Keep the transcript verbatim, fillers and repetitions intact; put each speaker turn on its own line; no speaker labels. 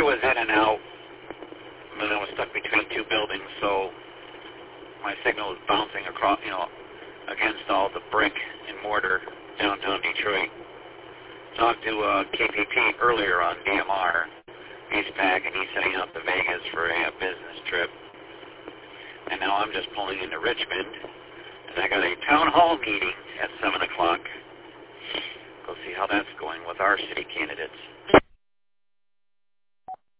I was in and out, and I was stuck between two buildings, so my signal was bouncing across, you know, against all the brick and mortar downtown Detroit. Talked to uh, K P P earlier on D M R. He's back, and he's setting out to Vegas for a, a business trip. And now I'm just pulling into Richmond, and I got a town hall meeting at seven o'clock. We'll see how that's going with our city candidates.